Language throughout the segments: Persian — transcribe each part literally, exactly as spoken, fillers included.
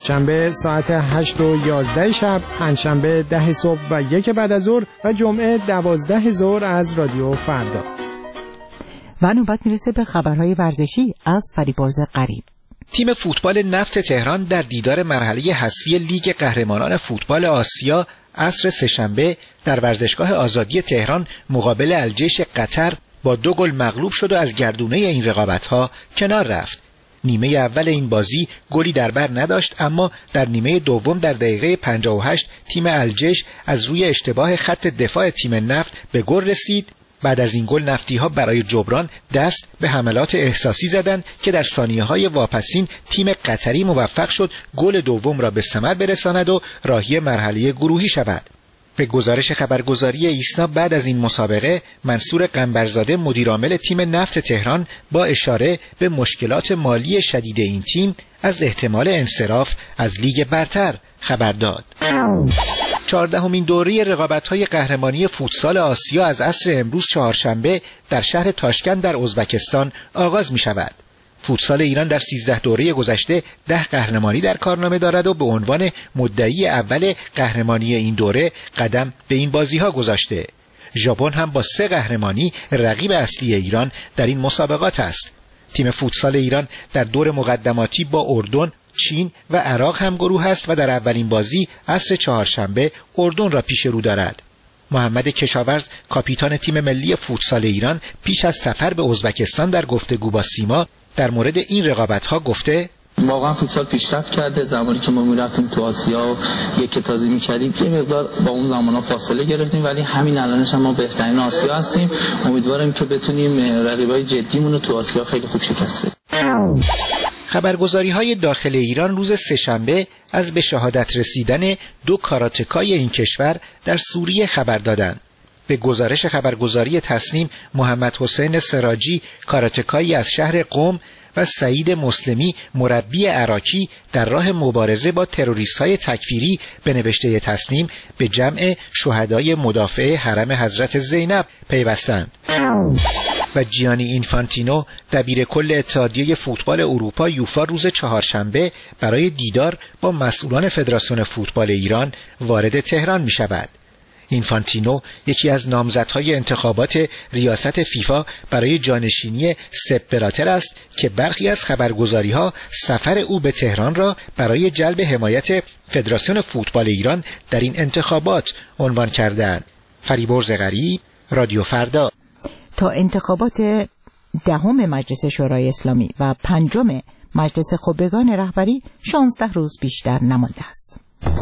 شنبه ساعت هشت و یازده شب، پنجشنبه ده صبح و یک بعد از ظهر و جمعه دوازده ظهر از رادیو فردا. و نوبت میرسه به خبرهای ورزشی از فریبرز غریب. تیم فوتبال نفت تهران در دیدار مرحله حذفی لیگ قهرمانان فوتبال آسیا عصر سه‌شنبه در ورزشگاه آزادی تهران مقابل الجیش قطر با دو گل مغلوب شد و از گردونه این رقابت‌ها کنار رفت. نیمه اول این بازی گلی در بر نداشت، اما در نیمه دوم در دقیقه پنجاه و هشت تیم الجیش از روی اشتباه خط دفاع تیم نفت به گل رسید. بعد از این گل نفتی‌ها برای جبران دست به حملات احساسی زدند که در ثانیه‌های واپسین تیم قطری موفق شد گل دوم را به ثمر برساند و راهی مرحله گروهی شود. به گزارش خبرگزاری ایسنا بعد از این مسابقه، منصور قنبرزاده مدیرعامل تیم نفت تهران با اشاره به مشکلات مالی شدید این تیم از احتمال انصراف از لیگ برتر خبر داد. چهاردهمین دوره رقابت‌های قهرمانی فوتسال آسیا از عصر امروز چهارشنبه در شهر تاشکند در ازبکستان آغاز می‌شود. فوتسال ایران در سیزده دوره گذشته ده قهرمانی در کارنامه دارد و به عنوان مدعی اول قهرمانی این دوره قدم به این بازی‌ها گذاشته. ژاپن هم با سه قهرمانی رقیب اصلی ایران در این مسابقات است. تیم فوتسال ایران در دور مقدماتی با اردن، چین و عراق هم گروه است و در اولین بازی عصر چهارشنبه اردن را پیش رو دارد. محمد کشاورز کاپیتان تیم ملی فوتسال ایران پیش از سفر به ازبکستان در گفتگو با سیما در مورد این رقابت‌ها گفته: واقعا فوتسال پیشرفت کرده. زمانی که ما می‌رفتیم تو آسیا یک تازه می‌کردیم یه مقدار با اون زمانا فاصله گرفتیم، ولی همین الانش هم ما بهترین آسیا هستیم. امیدوارم که بتونیم رقیبای جدیمون رو تو آسیا خیلی خوب شکست بدیم. خبرگزاری‌های داخل ایران روز سه‌شنبه از به شهادت رسیدن دو کاراتکای این کشور در سوریه خبر دادند. به گزارش خبرگزاری تصنیم، محمد حسین سراجی کاراتکایی از شهر قم و سعید مسلمی مربی عراقی در راه مبارزه با تروریست‌های تکفیری به نوشته تصنیم به جمع شهدای مدافع حرم حضرت زینب پیوستند. و جیانی اینفانتینو دبیر کل اتحادیه فوتبال اروپا یوفا روز چهارشنبه برای دیدار با مسئولان فدراسیون فوتبال ایران وارد تهران می شود. اینفانتینو یکی از نامزدهای انتخابات ریاست فیفا برای جانشینی سپ بلاتر است که برخی از خبرگزاری‌ها سفر او به تهران را برای جلب حمایت فدراسیون فوتبال ایران در این انتخابات عنوان کردند. فریبرز غریب، رادیو فردا. تا انتخابات دهم مجلس شورای اسلامی و پنجم مجلس خبرگان رهبری شانزده روز بیشتر نمانده است.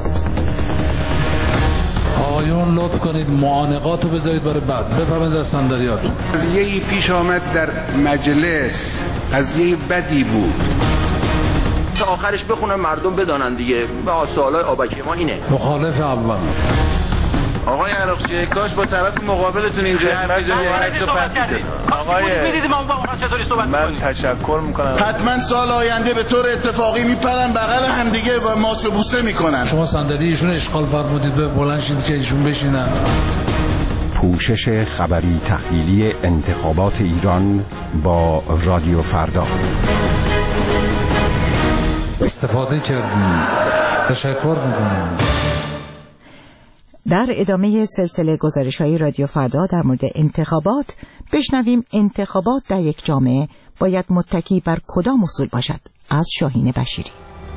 آقایون لطف کنید معانقات رو بذارید برای بعد. بفرمایید از صندلیاتون. قضیه‌ای پیش آمد در مجلس، قضیه بدی بود. تا آخرش بخونم مردم بدانن دیگه. به سوالای آبکی ما اینه. مخالف اول. آقای عراقچی کاش با طرف مقابلتون اینجا حرف صحبت کردید. آقای من تشکر میکنم. حتما سال آینده به طور اتفاقی میپرن بغل همدیگه و ماچ و بوسه میکنن. شما صندلی ایشون اشغال فرمودید به بلند شید که ایشون بشینن. پوشش خبری تحلیلی انتخابات ایران با رادیو فردا. استفاده کردیم. تشکر میکنم. در ادامه سلسله گزارش‌های رادیو فردا در مورد انتخابات بشنویم انتخابات در یک جامعه باید متکی بر کدام اصول باشد از شاهین بشیری.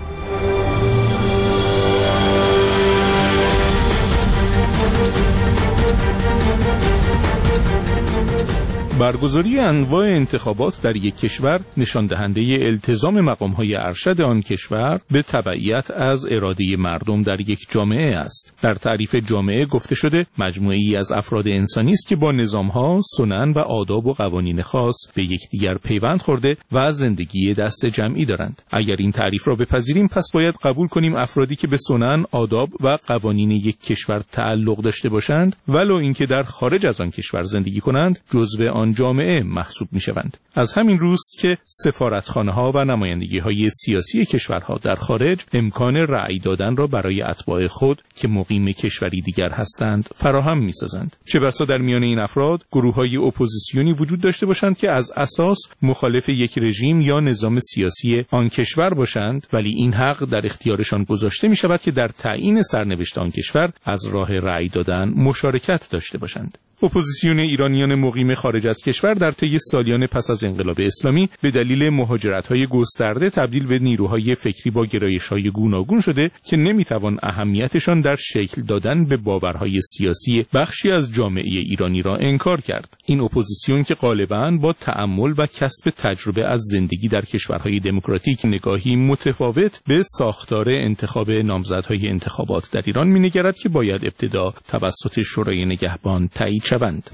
برگزاری انواع انتخابات در یک کشور نشان دهنده التزام مقام‌های ارشد آن کشور به تبعیت از اراده مردم در یک جامعه است. در تعریف جامعه گفته شده مجموعه‌ای از افراد انسانی است که با نظام‌ها، سنن و آداب و قوانین خاص به یکدیگر پیوند خورده و زندگی دست جمعی دارند. اگر این تعریف را بپذیریم پس باید قبول کنیم افرادی که به سنن، آداب و قوانین یک کشور تعلق داشته باشند ولو اینکه در خارج از آن کشور زندگی کنند جزو آن آن جامعه محسوب می‌شوند. از همین روست که سفارتخانه‌ها و نمایندگی‌های سیاسی کشورها در خارج امکان رأی دادن را برای اتباع خود که مقیم کشوری دیگر هستند فراهم می‌سازند. چه بسا در میان این افراد گروه‌های اپوزیسیونی وجود داشته باشند که از اساس مخالف یک رژیم یا نظام سیاسی آن کشور باشند، ولی این حق در اختیارشان گذاشته می‌شود که در تعیین سرنوشت آن کشور از راه رأی دادن مشارکت داشته باشند. اپوزیسیون ایرانیان مقیم خارج از کشور در طی سالیان پس از انقلاب اسلامی به دلیل مهاجرت‌های گسترده تبدیل به نیروهای فکری با گرایش‌های گوناگون شده که نمی‌توان اهمیتشان در شکل دادن به باورهای سیاسی بخشی از جامعه ایرانی را انکار کرد. این اپوزیسیون که غالباً با تأمل و کسب تجربه از زندگی در کشورهای دموکراتیک نگاهی متفاوت به ساختار انتخاب نامزدهای انتخابات در ایران می‌نگرد که باید ابتدا توسط شورای نگهبان تایید شوند.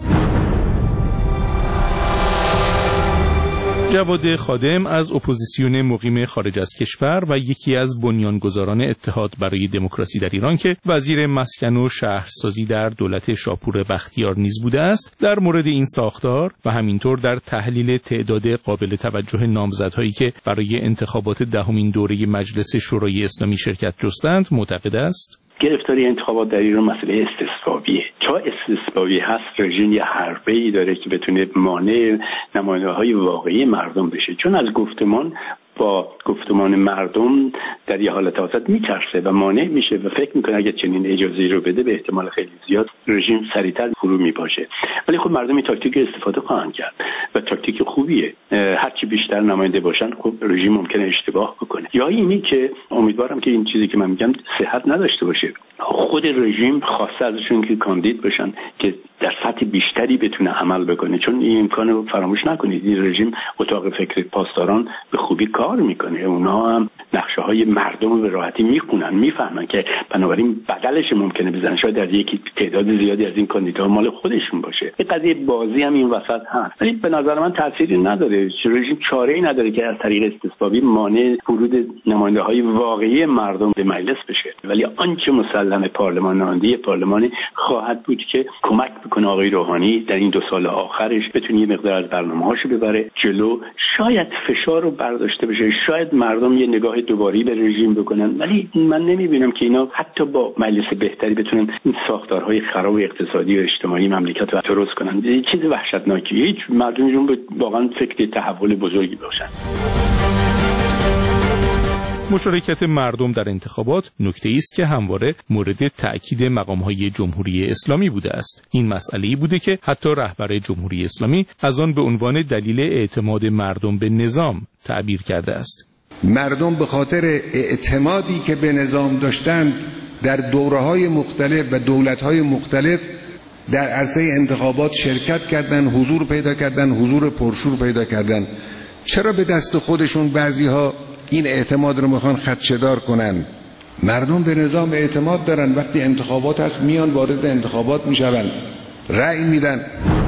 جواد خادم از اپوزیسیون مقیم خارج از کشور و یکی از بنیانگذاران اتحاد برای دموکراسی در ایران که وزیر مسکن و شهرسازی در دولت شاپور بختیار نیز بوده است، در مورد این ساختار و همینطور در تحلیل تعداد قابل توجه نامزدهایی که برای انتخابات دهمین دوره مجلس شورای اسلامی شرکت جستند معتقد است. گرفتاری انتخابات در ایران مسئله استثبابیه. تا استثبابی هست، رژیم یه حربه‌ای داره که بتونه مانع نماینده‌های واقعی مردم بشه، چون از گفتمان با گفتمان مردم در یه حالت وسط میترسه و مانع میشه و فکر میکنه اگه چنین اجازه‌ای رو بده به احتمال خیلی زیاد رژیم سریعتر فرو میپاشه. ولی خب مردم این تاکتیک استفاده خواهند کرد و تاکتیک خوبیه. هرچی بیشتر نماینده باشن خب رژیم ممکنه اشتباه بکنه. یا اینی که امیدوارم که این چیزی که من میگم صحت نداشته باشه. خود رژیم خواسته ازشون که کاندید باشن که در سطح بیشتری بتونه عمل بکنه، چون این امکان رو فراموش نکنید این رژیم اتاق فکر پاسداران به خوبی کار میکنه. اونا هم نقشه های مردم رو به راحتی میخونن، میفهمن که بنابراین بدلش ممکنه بزنن. شاید در یکی تعداد زیادی از این کاندیداها مال خودشون باشه. این قضیه بازی هم این وسط هست، ولی به نظر من تأثیری نداره. رژیم چاره‌ای نداره که از طریق استثبابی مانع ورود نماینده‌های واقعی مردم به مجلس بشه. ولی آنچه مسلم پارلمان نماینده پارلمانی خواهد بود که کمک بکنه آقای روحانی در این دو سال آخرش بتونه یه مقدار از برنامه‌هاشو ببره جلو، شاید فشار رو برداشته بشه، شاید مردم یه نگاه دوباری به رژیم بکنن. ولی من نمیبینم که اینا حتی با مجلس بهتری بتونن این ساختارهای خراب اقتصادی و اجتماعی مملکت رو درست کنن. یه چیز وحشتناکیه. هیچ مردمی رو واقعا فکر تحول بزرگی باشن. مشارکت مردم در انتخابات نکته‌ای است که همواره مورد تأکید مقام‌های جمهوری اسلامی بوده است. این مسئله‌ای بوده که حتی رهبر جمهوری اسلامی از آن به عنوان دلیل اعتماد مردم به نظام تعبیر کرده است. مردم به خاطر اعتمادی که به نظام داشتند در دوره‌های مختلف و دولت‌های مختلف در عرصه انتخابات شرکت کردند، حضور پیدا کردند، حضور پرشور پیدا کردند. چرا به دست خودشون بعضی‌ها این اعتماد رو میخوان خدشه‌دار کنن؟ مردم به نظام اعتماد دارن. وقتی انتخابات هست میان وارد انتخابات میشون، رأی میدن.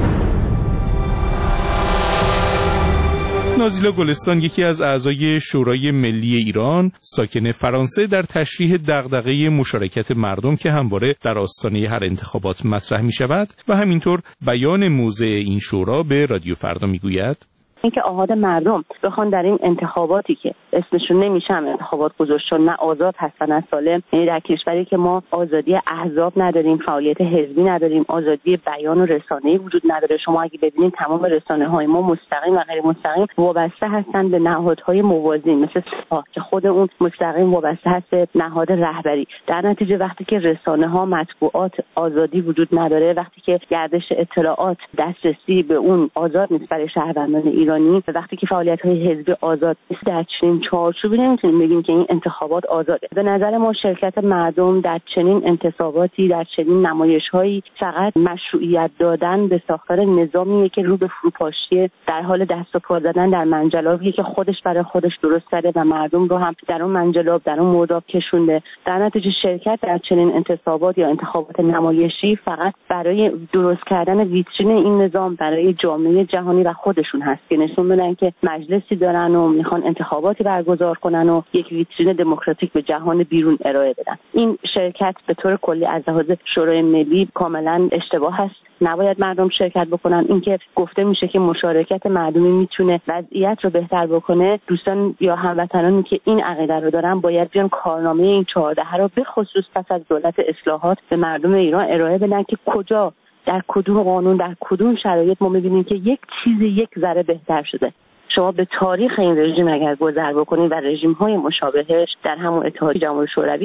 نازیلا گلستان، یکی از اعضای شورای ملی ایران ساکن فرانسه، در تشریح دغدغه مشارکت مردم که همواره در آستانه هر انتخابات مطرح میشود و همینطور بیان موضع این شورا به رادیو فردا میگوید اینکه آحاد مردم بخوان در این انتخاباتی که اسمشون نمیشه انتخابات گذاشت چون نه آزاد هستن نه سالم، یعنی در کشوری که ما آزادی احزاب نداریم، فعالیت حزبی نداریم، آزادی بیان و رسانه‌ای وجود نداره. شما اگه ببینید تمام رسانه‌های ما مستقیم و غیر مستقیم وابسته هستن به نهادهای موازی مثل سپاه که خود اون مستقیم وابسته هست به نهاد رهبری. در نتیجه وقتی که رسانه‌ها، مطبوعات آزادی وجود نداره، وقتی که گردش اطلاعات دسترسی به اون آزاد نیست برای شهروندان ایران، وقتی که فعالیت‌های حزبی آزاد نیست، در چنین چارچوبی نمیتونیم بگیم که این انتخابات آزاده. به نظر ما شرکت مردم در چنین انتصاباتی، در چنین نمایش‌هایی فقط مشروعیت دادن به ساختار نظامیه که رو به فروپاشی در حال دست و پا زدن در منجلابی که خودش برای خودش درست کرده و مردم رو هم در اون منجلاب، در اون مرداب کشونده. در نتیجه شرکت در چنین انتصابات یا انتخابات نمایشی فقط برای درست کردن ویترین این نظام برای جامعه جهانی و خودشون هست که نشون بدن که مجلسی دارن و میخوان انتخاباتی برگزار کنن و یک ویترین دموکراتیک به جهان بیرون ارائه بدن. این شرکت به طور کلی از لحاظ شورای ملی کاملا اشتباه است. نباید مردم شرکت بکنن. اینکه گفته میشه که مشارکت مردمی میتونه وضعیت رو بهتر بکنه، دوستان یا هموطنانی که این عقیده رو دارن باید بیان کارنامه این چهارده رو به خصوص پس از دولت اصلاحات به مردم ایران ارائه بدن که کجا در کدوم قانون در کدوم شرایط ما می‌بینیم که یک چیز یک ذره بهتر شده. شما به تاریخ این رژیم اگر گذر بکنید و رژیم‌های مشابهش در همون اتحادیه جماهیر شوروی